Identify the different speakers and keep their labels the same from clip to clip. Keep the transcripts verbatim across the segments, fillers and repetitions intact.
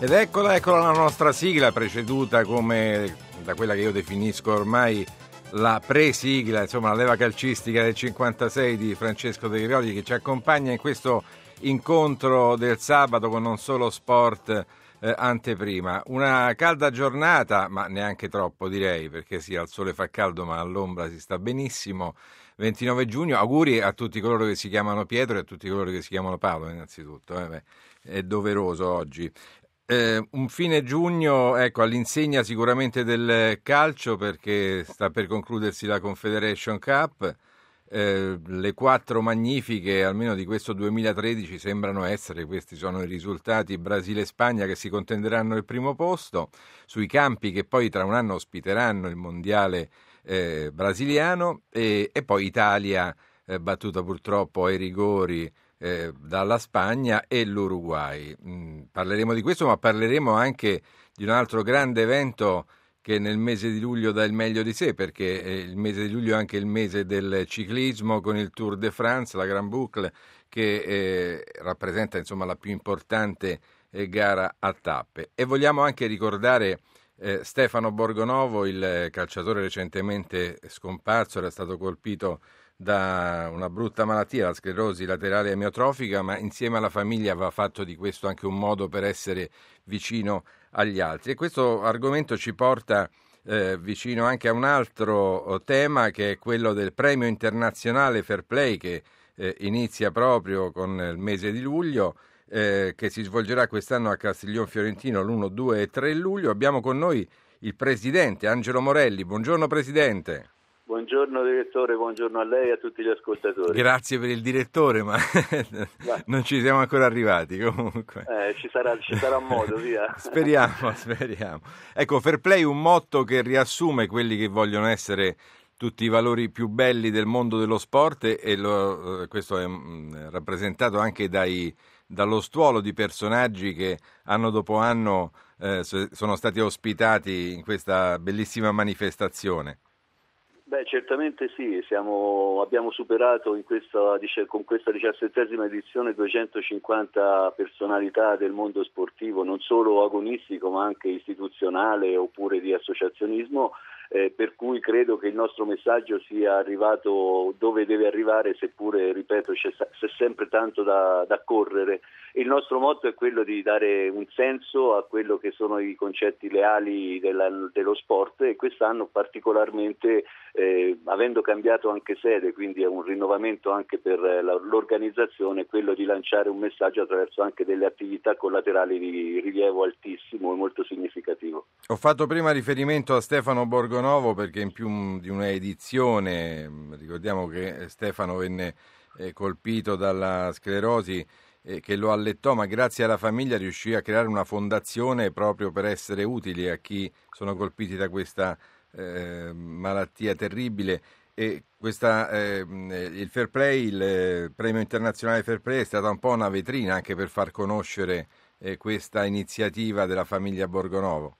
Speaker 1: Ed eccola, eccola la nostra sigla, preceduta come da quella che io definisco ormai la pre-sigla, insomma la leva calcistica del cinquantasei di Francesco De Gregori, che ci accompagna in questo incontro del sabato con Non Solo Sport eh, anteprima. Una calda giornata, ma neanche troppo direi, perché sì, al sole fa caldo ma all'ombra si sta benissimo. ventinove giugno, auguri a tutti coloro che si chiamano Pietro e a tutti coloro che si chiamano Paolo innanzitutto, eh, beh, è doveroso oggi. Eh, un fine giugno, ecco, all'insegna sicuramente del calcio, perché sta per concludersi la Confederation Cup. Eh, le quattro magnifiche, almeno di questo duemilatredici, sembrano essere, questi sono i risultati, Brasile e Spagna che si contenderanno il primo posto, sui campi che poi tra un anno ospiteranno il mondiale eh, brasiliano, e, e poi Italia eh, battuta purtroppo ai rigori eh, dalla Spagna e l'Uruguay. Mm, parleremo di questo, ma parleremo anche di un altro grande evento che nel mese di luglio dà il meglio di sé, perché eh, il mese di luglio è anche il mese del ciclismo con il Tour de France, la Grand Boucle, che eh, rappresenta insomma la più importante eh, gara a tappe. E vogliamo anche ricordare eh, Stefano Borgonovo, il calciatore recentemente scomparso, era stato colpito da una brutta malattia, la sclerosi laterale amiotrofica, ma insieme alla famiglia aveva fatto di questo anche un modo per essere vicino agli altri. E questo argomento ci porta eh, vicino anche a un altro tema, che è quello del premio internazionale Fair Play, che eh, inizia proprio con il mese di luglio, eh, che si svolgerà quest'anno a Castiglion Fiorentino l'uno, due e tre luglio. Abbiamo con noi il presidente Angelo Morelli. Buongiorno Presidente.
Speaker 2: Buongiorno direttore, buongiorno a lei e a tutti gli ascoltatori.
Speaker 1: Grazie per il direttore, ma non ci siamo ancora arrivati comunque.
Speaker 2: Eh, ci sarà, ci sarà modo, via.
Speaker 1: Speriamo, speriamo. Ecco, Fair Play, un motto che riassume quelli che vogliono essere tutti i valori più belli del mondo dello sport, e lo, questo è mh, rappresentato anche dai, dallo stuolo di personaggi che anno dopo anno eh, sono stati ospitati in questa bellissima manifestazione.
Speaker 2: Beh, certamente sì, siamo, abbiamo superato in questa, con questa diciassettesima edizione duecentocinquanta personalità del mondo sportivo, non solo agonistico ma anche istituzionale oppure di associazionismo, eh, per cui credo che il nostro messaggio sia arrivato dove deve arrivare, seppure, ripeto, c'è, c'è sempre tanto da, da correre. Il nostro motto è quello di dare un senso a quello che sono i concetti leali della, dello sport, e quest'anno particolarmente Eh, avendo cambiato anche sede, quindi è un rinnovamento anche per la, l'organizzazione, quello di lanciare un messaggio attraverso anche delle attività collaterali di rilievo altissimo e molto significativo.
Speaker 1: Ho fatto prima riferimento a Stefano Borgonovo perché in più di una edizione, ricordiamo che Stefano venne eh, colpito dalla sclerosi eh, che lo allettò, ma grazie alla famiglia riuscì a creare una fondazione proprio per essere utili a chi sono colpiti da questa Eh, malattia terribile. E questa, eh, il Fair Play, il eh, premio internazionale Fair Play, è stata un po' una vetrina anche per far conoscere eh, questa iniziativa della famiglia Borgonovo.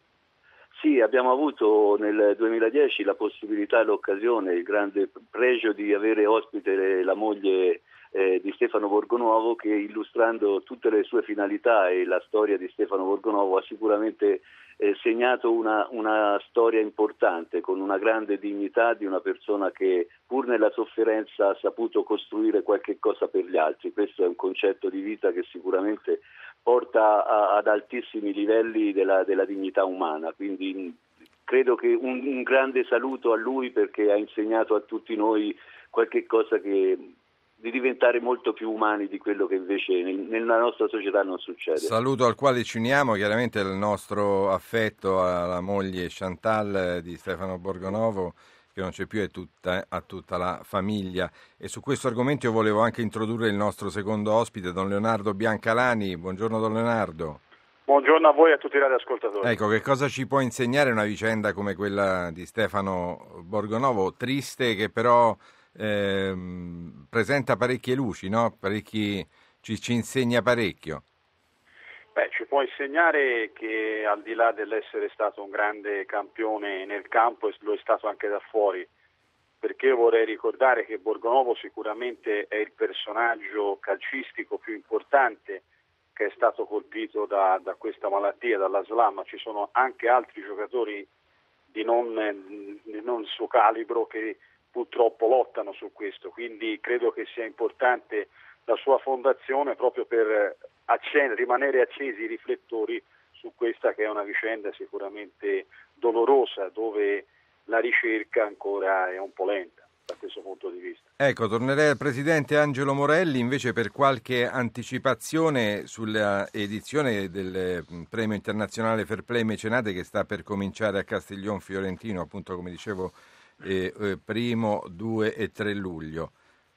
Speaker 2: Sì, abbiamo avuto nel duemiladieci la possibilità e l'occasione, il grande pregio di avere ospite la moglie eh, di Stefano Borgonovo, che illustrando tutte le sue finalità e la storia di Stefano Borgonovo ha sicuramente eh, segnato una, una storia importante, con una grande dignità di una persona che pur nella sofferenza ha saputo costruire qualche cosa per gli altri. Questo è un concetto di vita che sicuramente porta a, ad altissimi livelli della, della dignità umana, quindi credo che un, un grande saluto a lui, perché ha insegnato a tutti noi qualche cosa che di diventare molto più umani di quello che invece nel, nella nostra società non succede.
Speaker 1: Saluto al quale ci uniamo, chiaramente il nostro affetto alla moglie Chantal di Stefano Borgonovo, che non c'è più, è tutta, a tutta la famiglia. E su questo argomento io volevo anche introdurre il nostro secondo ospite, don Leonardo Biancalani. Buongiorno don Leonardo.
Speaker 3: Buongiorno a voi e a tutti i radioascoltatori.
Speaker 1: Ecco, che cosa ci può insegnare una vicenda come quella di Stefano Borgonovo, triste, che però ehm, presenta parecchie luci, no? Parecchi, ci, ci insegna parecchio.
Speaker 3: Beh, ci può insegnare che al di là dell'essere stato un grande campione nel campo, lo è stato anche da fuori, perché io vorrei ricordare che Borgonovo sicuramente è il personaggio calcistico più importante che è stato colpito da, da questa malattia, dalla S L A, ma ci sono anche altri giocatori di non, di non suo calibro che purtroppo lottano su questo, quindi credo che sia importante la sua fondazione proprio per accen- rimanere accesi i riflettori su questa che è una vicenda sicuramente dolorosa, dove la ricerca ancora è un po' lenta da questo punto di vista.
Speaker 1: Ecco, tornerei al presidente Angelo Morelli invece per qualche anticipazione sulla edizione del premio internazionale Fair Play Mecenate che sta per cominciare a Castiglion Fiorentino, appunto come dicevo, eh, eh, primo, due e tre luglio.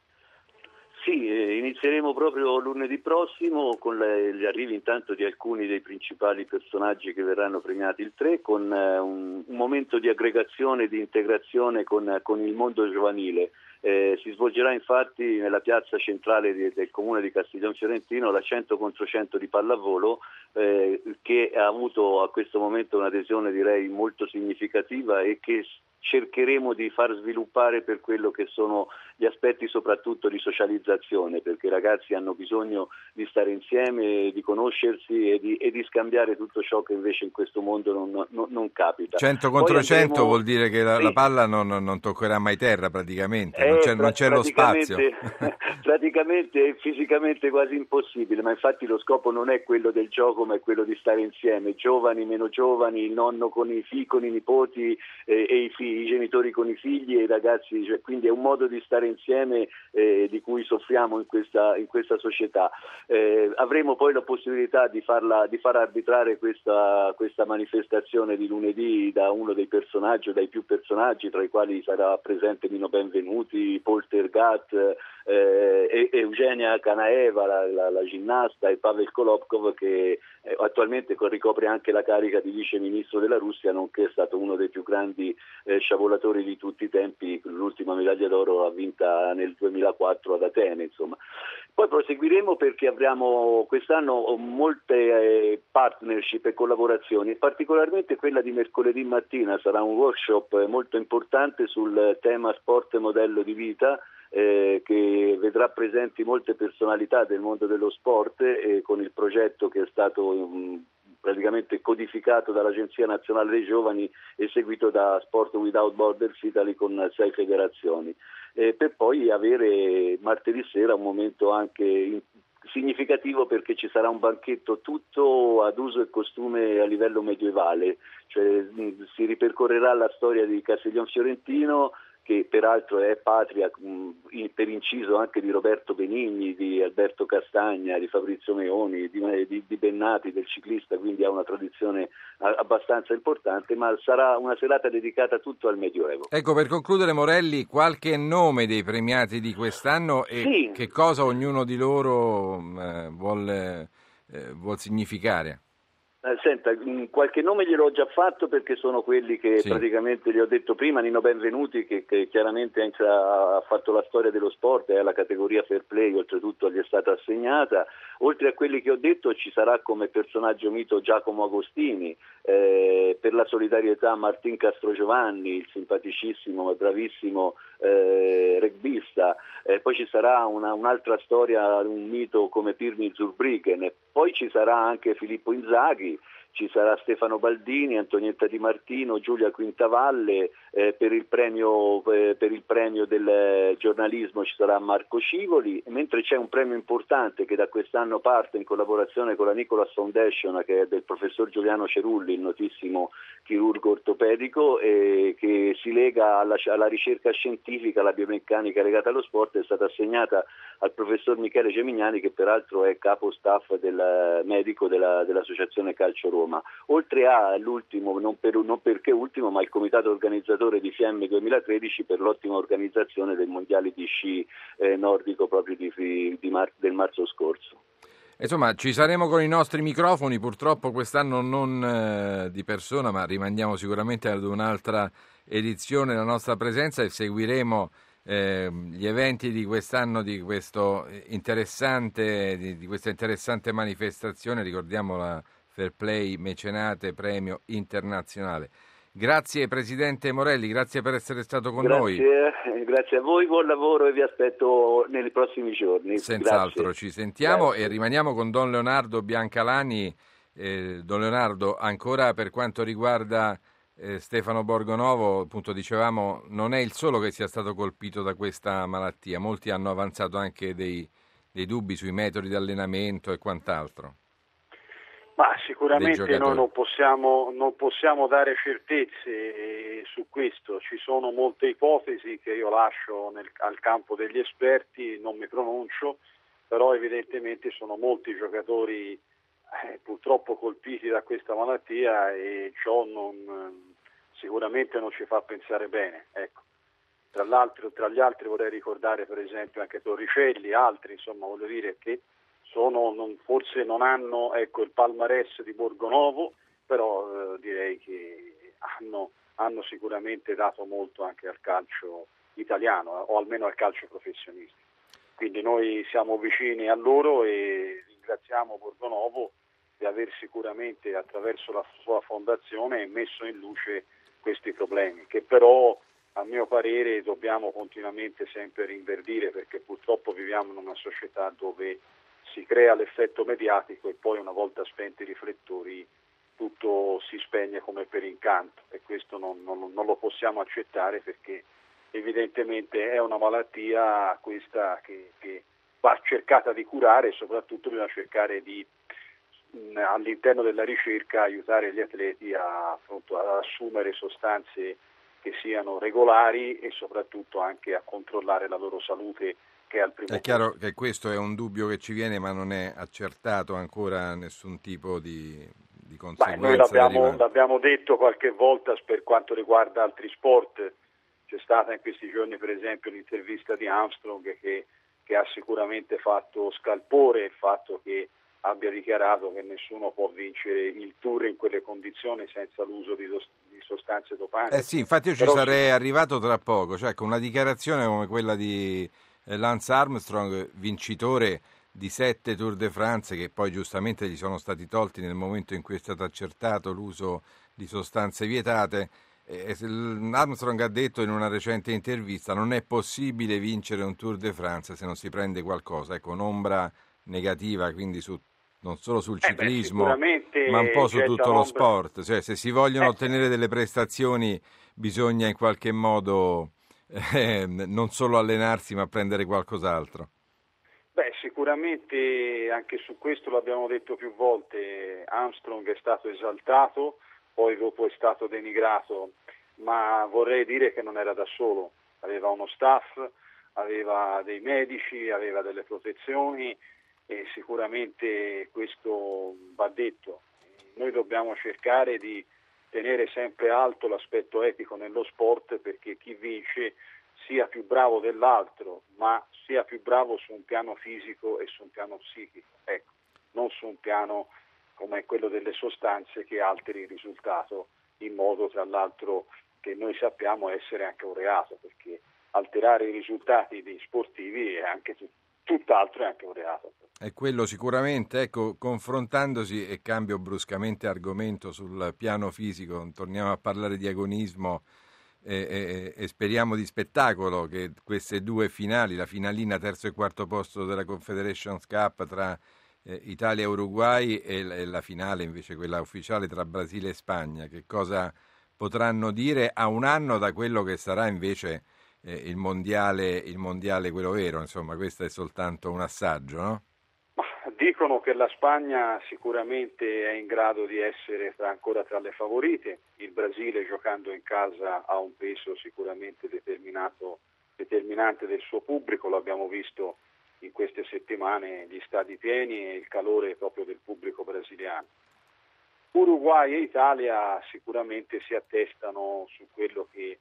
Speaker 2: Sì, eh, inizieremo proprio lunedì prossimo con le, gli arrivi intanto di alcuni dei principali personaggi che verranno premiati il tre, con eh, un, un momento di aggregazione, di integrazione con, con il mondo giovanile. Eh, si svolgerà infatti nella piazza centrale di, del comune di Castiglion Fiorentino la cento contro cento di pallavolo, eh, che ha avuto a questo momento un'adesione direi molto significativa e che cercheremo di far sviluppare per quello che sono gli aspetti soprattutto di socializzazione, perché i ragazzi hanno bisogno di stare insieme, di conoscersi e di, e di scambiare tutto ciò che invece in questo mondo non, non, non capita.
Speaker 1: cento contro
Speaker 2: andremo...
Speaker 1: cento vuol dire che la,
Speaker 2: sì.
Speaker 1: la palla non, non toccherà mai terra praticamente,
Speaker 2: Eh,
Speaker 1: non c'è,
Speaker 2: pra-
Speaker 1: non c'è lo spazio.
Speaker 2: Praticamente è fisicamente quasi impossibile, ma infatti lo scopo non è quello del gioco, ma è quello di stare insieme, giovani, meno giovani, il nonno con i figli, con i nipoti eh, e i, figli, i genitori con i figli e i ragazzi, cioè, quindi è un modo di stare insieme eh, di cui soffriamo in questa, in questa società. Eh, avremo poi la possibilità di farla, di far arbitrare questa, questa manifestazione di lunedì da uno dei personaggi, dai più personaggi, tra i quali sarà presente Nino Benvenuti, Poltergat, eh, Eugenia Kanaeva, la, la, la ginnasta, e Pavel Kolobkov, che eh, attualmente ricopre anche la carica di vice ministro della Russia, nonché è stato uno dei più grandi eh, sciavolatori di tutti i tempi. L'ultima medaglia d'oro l'ha vinta nel duemilaquattro ad Atene, insomma. Poi proseguiremo perché avremo quest'anno molte eh, partnership e collaborazioni, particolarmente quella di mercoledì mattina sarà un workshop molto importante sul tema sport e modello di vita, Eh, che vedrà presenti molte personalità del mondo dello sport e eh, con il progetto che è stato um, praticamente codificato dall'Agenzia Nazionale dei Giovani e seguito da Sport Without Borders Italy con sei federazioni, eh, per poi avere martedì sera un momento anche in, significativo perché ci sarà un banchetto tutto ad uso e costume a livello medievale, cioè mh, si ripercorrerà la storia di Castiglion Fiorentino, che peraltro è patria mh, per inciso anche di Roberto Benigni, di Alberto Castagna, di Fabrizio Meoni, di, di, di Bennati, del ciclista, quindi ha una tradizione a, abbastanza importante, ma sarà una serata dedicata tutto al Medioevo.
Speaker 1: Ecco, per concludere Morelli, qualche nome dei premiati di quest'anno e
Speaker 2: sì.
Speaker 1: che cosa ognuno di loro eh, vuol, eh, vuol significare?
Speaker 2: Eh, senta, qualche nome gliel'ho già fatto perché sono quelli che sì. praticamente gli ho detto prima. Nino Benvenuti che, che chiaramente ha fatto la storia dello sport, è alla categoria Fair Play, oltretutto gli è stata assegnata. Oltre a quelli che ho detto ci sarà come personaggio mito Giacomo Agostini, eh, per la solidarietà Martin Castrogiovanni, il simpaticissimo e bravissimo eh, rugbista, eh, poi ci sarà una, un'altra storia, un mito come Pirmi Zurbriggen, poi ci sarà anche Filippo Inzaghi, ci sarà Stefano Baldini, Antonietta Di Martino, Giulia Quintavalle, eh, per il premio eh, per il premio del giornalismo ci sarà Marco Scivoli, mentre c'è un premio importante che da quest'anno parte in collaborazione con la Nicholas Foundation, che è del professor Giuliano Cerulli, il notissimo chirurgo ortopedico, eh, che si lega alla, alla ricerca scientifica, alla biomeccanica legata allo sport, è stata assegnata al professor Michele Gemignani, che peraltro è capo staff del medico della, dell'Associazione Calcio Roma. Oltre all'ultimo, non, per, non perché ultimo, ma il comitato organizzatore di Fiemme duemilatredici per l'ottima organizzazione dei mondiali di sci eh, nordico proprio di, di mar, del marzo scorso.
Speaker 1: Insomma, ci saremo con i nostri microfoni, purtroppo quest'anno non eh, di persona, ma rimandiamo sicuramente ad un'altra edizione la nostra presenza e seguiremo eh, gli eventi di quest'anno, di questo interessante, di, di questa interessante manifestazione, ricordiamo la Fair Play Mecenate Premio Internazionale. Grazie Presidente Morelli, grazie per essere stato con
Speaker 2: grazie,
Speaker 1: noi.
Speaker 2: Grazie a voi, buon lavoro e vi aspetto nei prossimi giorni.
Speaker 1: Senz'altro,
Speaker 2: Grazie.
Speaker 1: ci sentiamo
Speaker 2: Grazie.
Speaker 1: E rimaniamo con Don Leonardo Biancalani. Eh, Don Leonardo, ancora per quanto riguarda eh, Stefano Borgonovo, appunto dicevamo, non è il solo che sia stato colpito da questa malattia, molti hanno avanzato anche dei, dei dubbi sui metodi di allenamento e quant'altro.
Speaker 3: Ma sicuramente noi non possiamo, non possiamo dare certezze su questo, ci sono molte ipotesi che io lascio nel, al campo degli esperti, non mi pronuncio, però evidentemente sono molti giocatori eh, purtroppo colpiti da questa malattia e ciò non, sicuramente non ci fa pensare bene. Ecco. Tra l'altro, tra gli altri vorrei ricordare per esempio anche Torricelli, altri, insomma voglio dire che Sono, non, forse non hanno ecco, il palmarès di Borgonovo, però eh, direi che hanno, hanno sicuramente dato molto anche al calcio italiano, eh, o almeno al calcio professionistico. Quindi noi siamo vicini a loro e ringraziamo Borgonovo di aver sicuramente attraverso la sua fondazione messo in luce questi problemi, che però a mio parere dobbiamo continuamente sempre rinverdire, perché purtroppo viviamo in una società dove si crea l'effetto mediatico e poi una volta spenti i riflettori tutto si spegne come per incanto e questo non, non, non lo possiamo accettare, perché evidentemente è una malattia questa che, che va cercata di curare e soprattutto bisogna cercare di mh, all'interno della ricerca aiutare gli atleti a, appunto, ad assumere sostanze che siano regolari e soprattutto anche a controllare la loro salute. Al primo
Speaker 1: è chiaro
Speaker 3: punto.
Speaker 1: Che questo è un dubbio che ci viene, ma non è accertato ancora nessun tipo di, di conseguenza.
Speaker 3: Beh, noi l'abbiamo,
Speaker 1: derivante.
Speaker 3: l'abbiamo detto qualche volta per quanto riguarda altri sport. C'è stata in questi giorni per esempio l'intervista di Armstrong che, che ha sicuramente fatto scalpore il fatto che abbia dichiarato che nessuno può vincere il Tour in quelle condizioni senza l'uso di, di sostanze dopanti.
Speaker 1: Eh sì, infatti io ci
Speaker 3: Però
Speaker 1: sarei
Speaker 3: sì.
Speaker 1: arrivato tra poco, cioè con una dichiarazione come quella di Lance Armstrong, vincitore di sette Tour de France, che poi giustamente gli sono stati tolti nel momento in cui è stato accertato l'uso di sostanze vietate. Eh, Armstrong ha detto in una recente intervista: non è possibile vincere un Tour de France se non si prende qualcosa, ecco, un'ombra negativa quindi su, non solo sul ciclismo
Speaker 3: eh beh,
Speaker 1: ma un po' su tutto lo sport, cioè se si vogliono
Speaker 3: eh.
Speaker 1: ottenere delle prestazioni bisogna in qualche modo Eh, non solo allenarsi ma prendere qualcos'altro.
Speaker 3: Beh, sicuramente anche su questo l'abbiamo detto più volte, Armstrong è stato esaltato, poi dopo è stato denigrato, ma vorrei dire che non era da solo, aveva uno staff, aveva dei medici, aveva delle protezioni e sicuramente questo va detto. Noi dobbiamo cercare di tenere sempre alto l'aspetto etico nello sport, perché chi vince sia più bravo dell'altro, ma sia più bravo su un piano fisico e su un piano psichico, ecco, non su un piano come quello delle sostanze che alteri il risultato, in modo tra l'altro che noi sappiamo essere anche un reato, perché alterare i risultati dei sportivi è anche t- tutt'altro, è anche un reato.
Speaker 1: È quello sicuramente, ecco, confrontandosi, e cambio bruscamente argomento sul piano fisico, torniamo a parlare di agonismo e, e, e speriamo di spettacolo, che queste due finali, la finalina terzo e quarto posto della Confederations Cup tra eh, Italia e Uruguay e la, e la finale invece quella ufficiale tra Brasile e Spagna, che cosa potranno dire a un anno da quello che sarà invece eh, il mondiale, il mondiale quello vero, insomma questo è soltanto un assaggio, no?
Speaker 3: Dicono che la Spagna sicuramente è in grado di essere tra, ancora tra le favorite, il Brasile giocando in casa ha un peso sicuramente determinato, determinante del suo pubblico, lo abbiamo visto in queste settimane, gli stadi pieni e il calore proprio del pubblico brasiliano. Uruguay e Italia sicuramente si attestano su quello che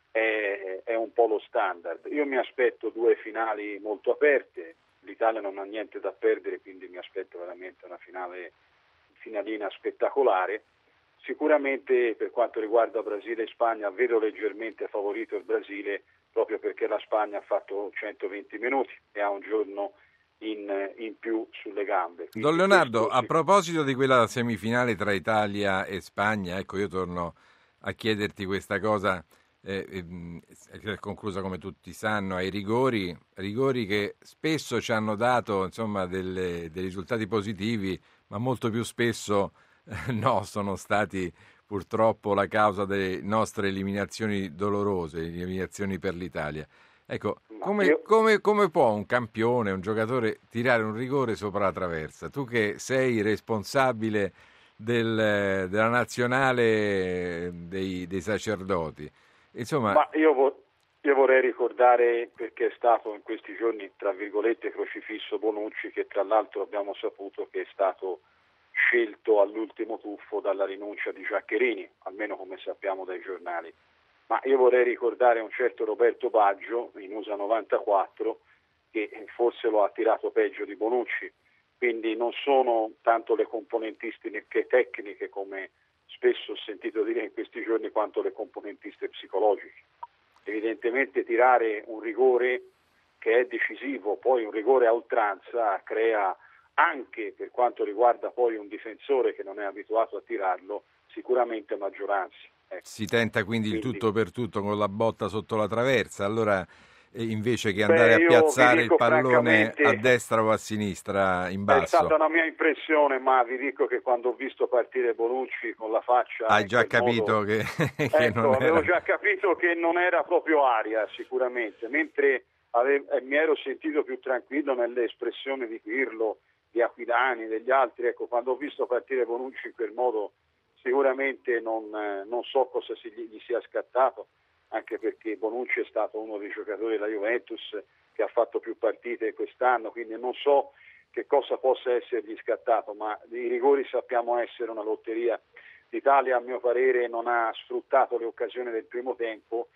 Speaker 3: è, è un po' lo standard. Io mi aspetto due finali molto aperte. L'Italia non ha niente da perdere, quindi mi aspetto veramente una finale, finalina spettacolare. Sicuramente per quanto riguarda Brasile e Spagna vedo leggermente favorito il Brasile, proprio perché la Spagna ha fatto centoventi minuti e ha un giorno in, in più sulle gambe. Quindi
Speaker 1: Don Leonardo,
Speaker 3: questo,
Speaker 1: a
Speaker 3: sì.
Speaker 1: proposito di quella semifinale tra Italia e Spagna, ecco io torno a chiederti questa cosa, eh, eh, è conclusa come tutti sanno ai rigori, rigori che spesso ci hanno dato insomma delle, dei risultati positivi, ma molto più spesso eh, no, sono stati purtroppo la causa delle nostre eliminazioni dolorose, eliminazioni per l'Italia. Ecco, come,
Speaker 3: io...
Speaker 1: come, come può un campione, un giocatore tirare un rigore sopra la traversa? Tu che sei responsabile del, della nazionale dei, dei sacerdoti, insomma...
Speaker 3: Ma io, vo- io vorrei ricordare, perché è stato in questi giorni, tra virgolette, crocifisso Bonucci, che tra l'altro abbiamo saputo che è stato scelto all'ultimo tuffo dalla rinuncia di Giaccherini, almeno come sappiamo dai giornali. Ma io vorrei ricordare un certo Roberto Baggio in U S A novantaquattro, che forse lo ha tirato peggio di Bonucci, quindi non sono tanto le componentistiche tecniche, come spesso ho sentito dire in questi giorni, quanto le componentiste psicologiche. Evidentemente tirare un rigore che è decisivo, poi un rigore a oltranza, crea anche, per quanto riguarda poi un difensore che non è abituato a tirarlo, sicuramente maggioranza. Ecco.
Speaker 1: Si tenta quindi il
Speaker 3: Quindi,
Speaker 1: tutto per tutto con la botta sotto la traversa, allora eh, invece che
Speaker 3: beh,
Speaker 1: andare a
Speaker 3: io
Speaker 1: piazzare
Speaker 3: vi
Speaker 1: il
Speaker 3: dico
Speaker 1: pallone a
Speaker 3: francamente,
Speaker 1: destra o a sinistra in
Speaker 3: è stata
Speaker 1: basso,
Speaker 3: una mia impressione, ma vi dico che quando ho visto partire Bonucci con la faccia
Speaker 1: hai
Speaker 3: in
Speaker 1: già
Speaker 3: quel
Speaker 1: capito
Speaker 3: modo,
Speaker 1: che, che
Speaker 3: ecco,
Speaker 1: non
Speaker 3: avevo
Speaker 1: era...
Speaker 3: già capito che non era proprio aria sicuramente, mentre ave- eh, mi ero sentito più tranquillo nelle espressioni di Pirlo, di Aquilani, degli altri. Ecco, quando ho visto partire Bonucci in quel modo, sicuramente non, eh, non so cosa si, gli, gli sia scattato, anche perché Bonucci è stato uno dei giocatori della Juventus che ha fatto più partite quest'anno, quindi non so che cosa possa essergli scattato, ma i rigori sappiamo essere una lotteria. L'Italia, a mio parere, non ha sfruttato le occasioni del primo tempo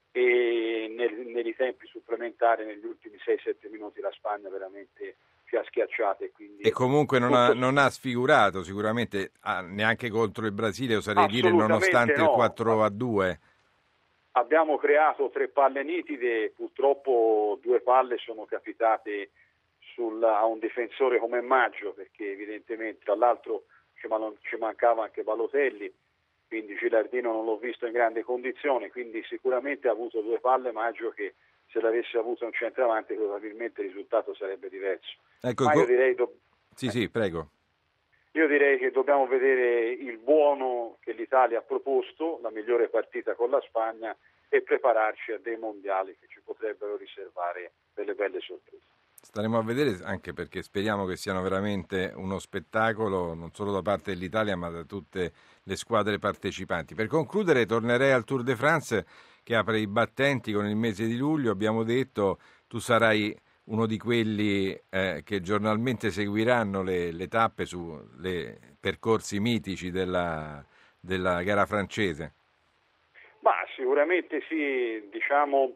Speaker 3: e nel, nei tempi supplementari, negli ultimi sei sette minuti, la Spagna veramente ci ha schiacciate. Quindi,
Speaker 1: E comunque non ha,
Speaker 3: tutto...
Speaker 1: non ha sfigurato sicuramente ah, neanche contro il Brasile, oserei dire,
Speaker 3: Assolutamente
Speaker 1: nonostante il
Speaker 3: no.
Speaker 1: quattro a due.
Speaker 3: Abbiamo creato tre palle nitide, purtroppo due palle sono capitate sul, a un difensore come Maggio, perché evidentemente tra l'altro ci, man- ci mancava anche Balotelli, quindi Gilardino non l'ho visto in grandi condizioni, quindi sicuramente ha avuto due palle Maggio che, se l'avesse avuto un centravanti, probabilmente il risultato sarebbe diverso.
Speaker 1: Ecco,
Speaker 3: Ma io
Speaker 1: co-
Speaker 3: direi, do-
Speaker 1: sì, sì, prego.
Speaker 3: io direi che dobbiamo vedere il buono che l'Italia ha proposto, la migliore partita con la Spagna, e prepararci a dei mondiali che ci potrebbero riservare delle belle sorprese.
Speaker 1: Staremo a vedere, anche perché speriamo che siano veramente uno spettacolo non solo da parte dell'Italia ma da tutte le squadre partecipanti. Per concludere tornerei al Tour de France che apre i battenti con il mese di luglio. Abbiamo detto tu sarai uno di quelli eh, che giornalmente seguiranno le, le tappe su le percorsi mitici della, della gara francese.
Speaker 3: Ma sicuramente sì, diciamo,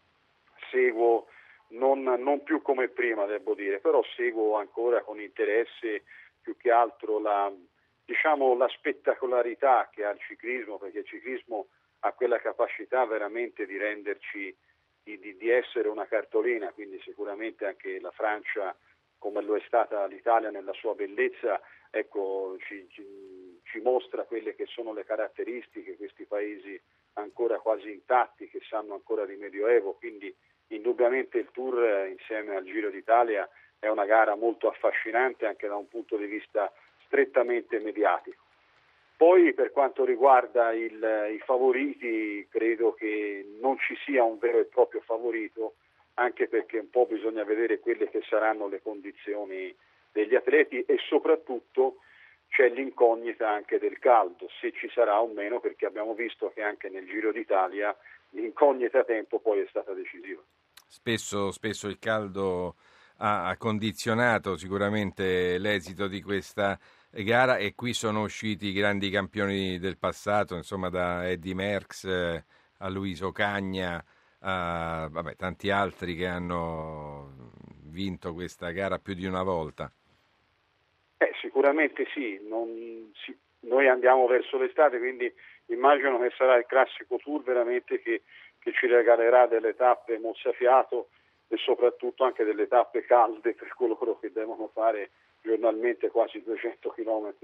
Speaker 3: seguo non, non più come prima, devo dire, però seguo ancora con interesse più che altro la, diciamo, la spettacolarità che ha il ciclismo, perché il ciclismo ha quella capacità veramente di renderci, di, di, di essere una cartolina, quindi sicuramente anche la Francia, come lo è stata l'Italia nella sua bellezza, ecco, ci, ci, ci mostra quelle che sono le caratteristiche, questi paesi ancora quasi intatti, che sanno ancora di medioevo, quindi indubbiamente il Tour insieme al Giro d'Italia è una gara molto affascinante anche da un punto di vista strettamente mediatico. Poi per quanto riguarda il, i favoriti, credo che non ci sia un vero e proprio favorito, anche perché un po' bisogna vedere quelle che saranno le condizioni degli atleti e soprattutto c'è l'incognita anche del caldo, se ci sarà o meno, perché abbiamo visto che anche nel Giro d'Italia l'incognita tempo poi è stata decisiva.
Speaker 1: Spesso, spesso il caldo ha, ha condizionato sicuramente l'esito di questa gara e qui sono usciti i grandi campioni del passato, insomma da Eddy Merckx eh, a Luis Ocaña, a vabbè, tanti altri che hanno vinto questa gara più di una volta.
Speaker 3: Eh, sicuramente sì, non si, noi andiamo verso l'estate, quindi immagino che sarà il classico tour veramente che, che ci regalerà delle tappe mozzafiato e soprattutto anche delle tappe calde per coloro che devono fare giornalmente quasi duecento chilometri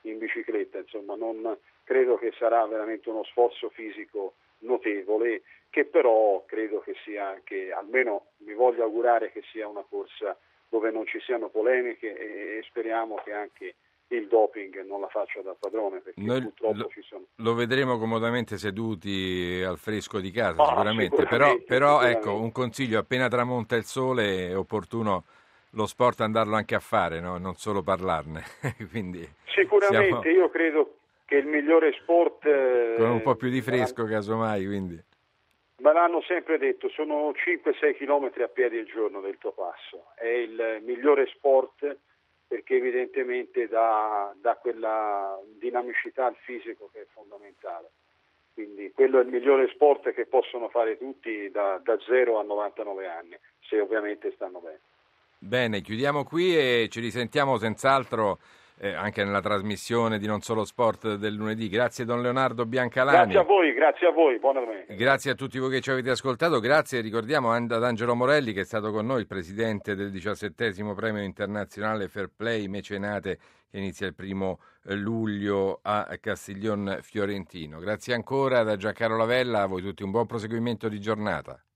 Speaker 3: in bicicletta, insomma non credo che sarà veramente uno sforzo fisico notevole, che però credo che sia anche, almeno mi voglio augurare che sia una corsa dove non ci siano polemiche e, e speriamo che anche il doping non la faccia da padrone, perché
Speaker 1: Noi
Speaker 3: purtroppo
Speaker 1: lo,
Speaker 3: ci sono.
Speaker 1: Lo vedremo comodamente seduti al fresco di casa,
Speaker 3: Ah,
Speaker 1: sicuramente.
Speaker 3: sicuramente,
Speaker 1: Però, però
Speaker 3: sicuramente.
Speaker 1: ecco, un consiglio: appena tramonta il sole è opportuno lo sport andarlo anche a fare, no? Non solo parlarne. Quindi
Speaker 3: Sicuramente,
Speaker 1: siamo
Speaker 3: io credo che il migliore sport,
Speaker 1: con un
Speaker 3: eh,
Speaker 1: po' più di fresco, casomai, quindi.
Speaker 3: me l'hanno sempre detto, sono cinque sei chilometri a piedi al giorno del tuo passo, è il migliore sport perché evidentemente dà, dà quella dinamicità al fisico che è fondamentale. Quindi quello è il migliore sport che possono fare tutti da, da zero a novantanove anni, se ovviamente stanno bene.
Speaker 1: Bene, chiudiamo qui e ci risentiamo senz'altro eh, anche nella trasmissione di Non Solo Sport del lunedì. Grazie Don Leonardo Biancalani.
Speaker 3: Grazie a voi, grazie a voi, buona domenica.
Speaker 1: Grazie a tutti voi che ci avete ascoltato, grazie, ricordiamo ad Angelo Morelli che è stato con noi, il presidente del diciassettesimo premio internazionale Fair Play Mecenate che inizia il primo luglio a Castiglion Fiorentino. Grazie ancora da Giancarlo Lavella, a voi tutti un buon proseguimento di giornata.